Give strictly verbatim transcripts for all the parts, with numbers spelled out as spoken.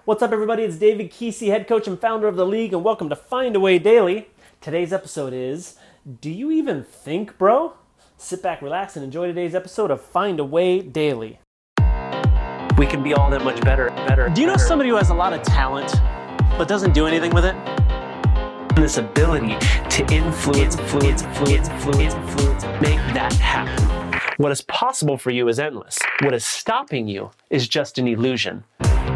What's up, everybody? It's David Kesey, head coach and founder of The League, and welcome to Find a Way Daily. Today's episode is, do you even think, bro? Sit back, relax, and enjoy today's episode of Find a Way Daily. We can be all that much better, better. Do you know better. somebody who has a lot of talent, but doesn't do anything with it? This ability to influence, influence, influence, influence, influence, make that happen. What is possible for you is endless. What is stopping you is just an illusion.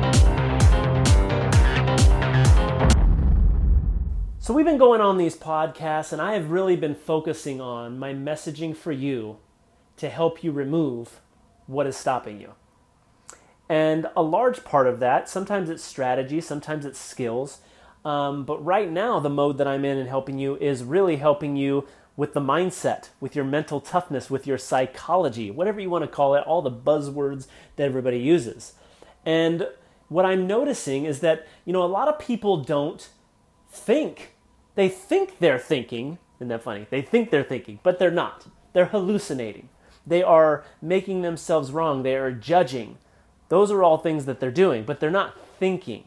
So we've been going on these podcasts, and I have really been focusing on my messaging for you to help you remove what is stopping you. And a large part of that, sometimes it's strategy, sometimes it's skills. Um, but right now, the mode that I'm in and helping you is really helping you with the mindset, with your mental toughness, with your psychology, whatever you want to call it, all the buzzwords that everybody uses. And what I'm noticing is that, you know, a lot of people don't think. They think they're thinking. Isn't that funny? They think they're thinking, but they're not. They're hallucinating. They are making themselves wrong. They are judging. Those are all things that they're doing, but they're not thinking.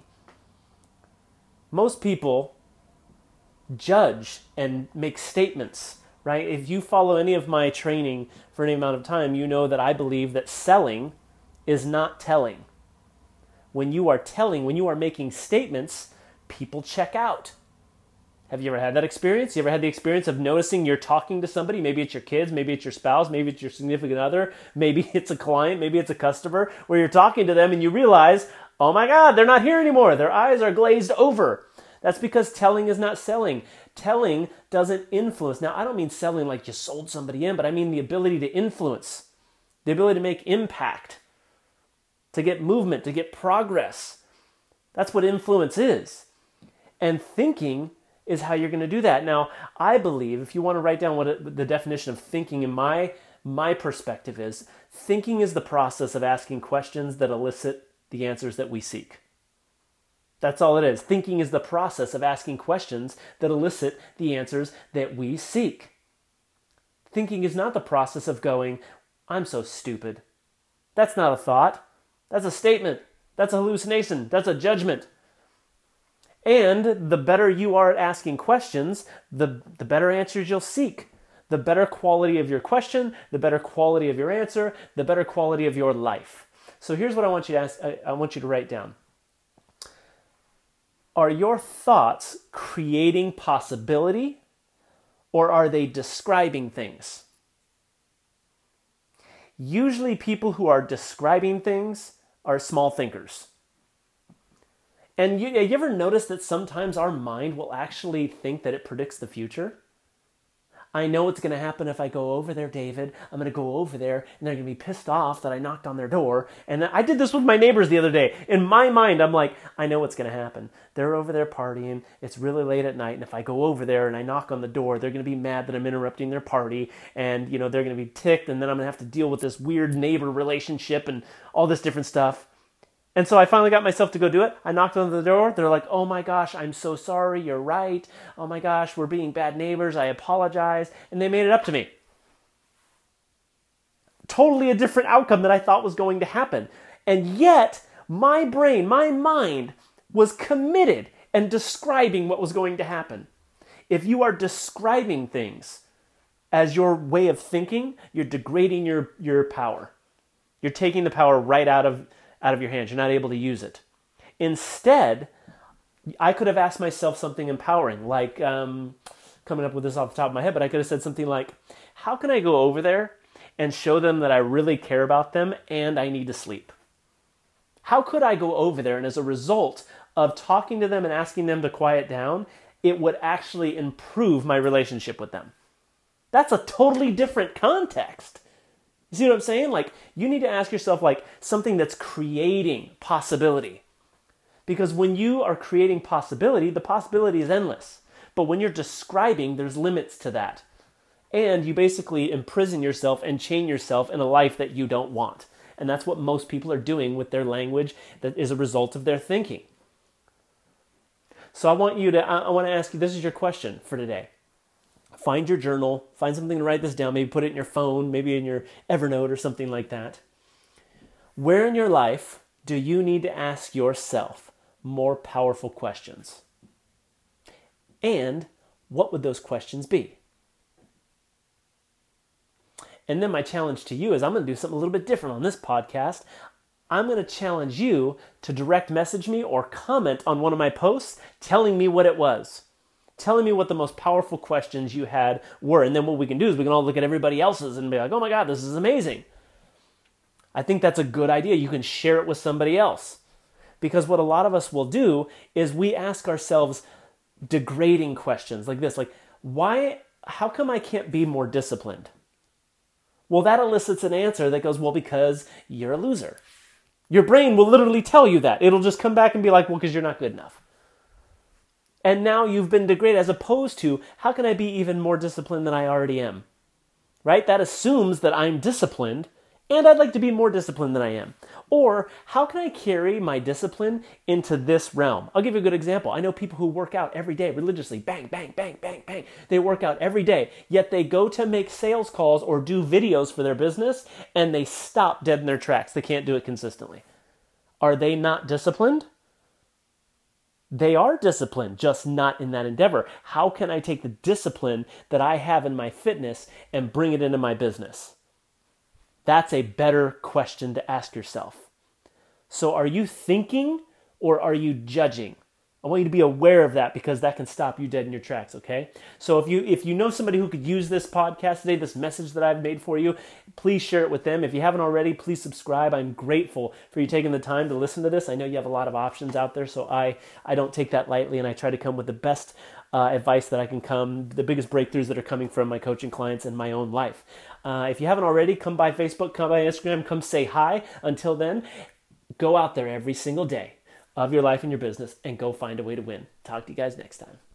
Most people judge and make statements, right? If you follow any of my training for any amount of time, you know that I believe that selling is not telling. When you are telling, when you are making statements, people check out. Have you ever had that experience? You ever had the experience of noticing you're talking to somebody? Maybe it's your kids, maybe it's your spouse, maybe it's your significant other, maybe it's a client, maybe it's a customer, where you're talking to them and you realize, oh my God, they're not here anymore. Their eyes are glazed over. That's because telling is not selling. Telling doesn't influence. Now, I don't mean selling like you sold somebody in, but I mean the ability to influence, the ability to make impact, to get movement, to get progress. That's what influence is. And thinking is how you're going to do that. Now, I believe, if you want to write down what it, the definition of thinking in my, my perspective is, thinking is the process of asking questions that elicit the answers that we seek. That's all it is. Thinking is the process of asking questions that elicit the answers that we seek. Thinking is not the process of going, I'm so stupid. That's not a thought. That's a statement. That's a hallucination. That's a judgment. And the better you are at asking questions, the, the better answers you'll seek. The better quality of your question, the better quality of your answer, the better quality of your life. So here's what I want you to ask, I, I want you to write down. Are your thoughts creating possibility, or are they describing things? Usually people who are describing things are small thinkers. And you, you ever notice that sometimes our mind will actually think that it predicts the future? I know what's going to happen if I go over there, David. I'm going to go over there, and they're going to be pissed off that I knocked on their door. And I did this with my neighbors the other day. In my mind, I'm like, I know what's going to happen. They're over there partying. It's really late at night, and if I go over there and I knock on the door, they're going to be mad that I'm interrupting their party, and you know they're going to be ticked, and then I'm going to have to deal with this weird neighbor relationship and all this different stuff. And so I finally got myself to go do it. I knocked on the door. They're like, oh my gosh, I'm so sorry. You're right. Oh my gosh, we're being bad neighbors. I apologize. And they made it up to me. Totally a different outcome than I thought was going to happen. And yet, my brain, my mind was committed and describing what was going to happen. If you are describing things as your way of thinking, you're degrading your, your power. You're taking the power right out of out of your hands. You're not able to use it. Instead, I could have asked myself something empowering, like, um, coming up with this off the top of my head, but I could have said something like, how can I go over there and show them that I really care about them and I need to sleep? How could I go over there and as a result of talking to them and asking them to quiet down, it would actually improve my relationship with them? That's a totally different context. You see what I'm saying? Like, you need to ask yourself, like, something that's creating possibility. Because when you are creating possibility, the possibility is endless. But when you're describing, there's limits to that. And you basically imprison yourself and chain yourself in a life that you don't want. And that's what most people are doing with their language that is a result of their thinking. So I want you to, I want to ask you, this is your question for today. Find your journal, find something to write this down, maybe put it in your phone, maybe in your Evernote or something like that. Where in your life do you need to ask yourself, more powerful questions? And what would those questions be? And then my challenge to you is I'm going to do something a little bit different on this podcast. I'm going to challenge you to direct message me or comment on one of my posts telling me what it was. Telling me what the most powerful questions you had were. And then what we can do is we can all look at everybody else's and be like, oh my God, this is amazing. I think that's a good idea. You can share it with somebody else. Because what a lot of us will do is we ask ourselves degrading questions like this, like, why, how come I can't be more disciplined? Well, that elicits an answer that goes, well, because you're a loser. Your brain will literally tell you that. It'll just come back and be like, well, because you're not good enough. And now you've been degraded, as opposed to, how can I be even more disciplined than I already am? Right? That assumes that I'm disciplined, and I'd like to be more disciplined than I am. Or, how can I carry my discipline into this realm? I'll give you a good example. I know people who work out every day religiously. Bang, bang, bang, bang, bang. They work out every day. Yet they go to make sales calls or do videos for their business, and they stop dead in their tracks. They can't do it consistently. Are they not disciplined? They are disciplined, just not in that endeavor. How can I take the discipline that I have in my fitness and bring it into my business? That's a better question to ask yourself. So are you thinking or are you judging? I want you to be aware of that, because that can stop you dead in your tracks, okay? So if you if you know somebody who could use this podcast today, this message that I've made for you, please share it with them. If you haven't already, please subscribe. I'm grateful for you taking the time to listen to this. I know you have a lot of options out there, so I, I don't take that lightly, and I try to come with the best uh, advice that I can come, the biggest breakthroughs that are coming from my coaching clients and my own life. Uh, if you haven't already, come by Facebook, come by Instagram, come say hi. Until then, go out there every single day of your life and your business and go find a way to win. Talk to you guys next time.